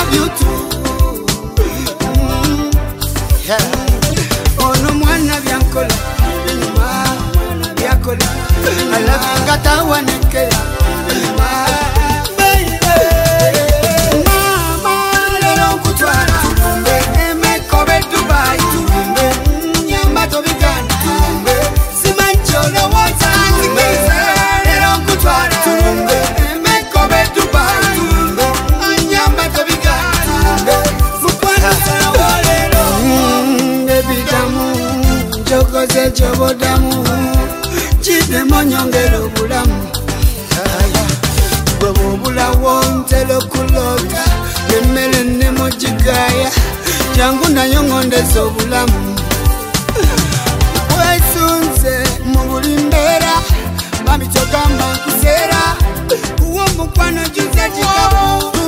love you too. Ono mwana byankola enyuma byakola I love you ngata wanekela enyuma baby mama lero kutwala tumbe emekobe Dubai tumbe nyamba tobigana tumbe simanchole wota tumbe lero kutwala tumbe emekobe Dubai tumbe nyamba tobigana tumbe mukwana sana lero baby damu jokoze jobodamu chide monyongero bulamu bwo bulawo ntelo kulota nemele nemojigaya jangu nayo ngondezo bulamu wesunze mu bulimbera mami chogamba kusera uwo mukwano juze jikabu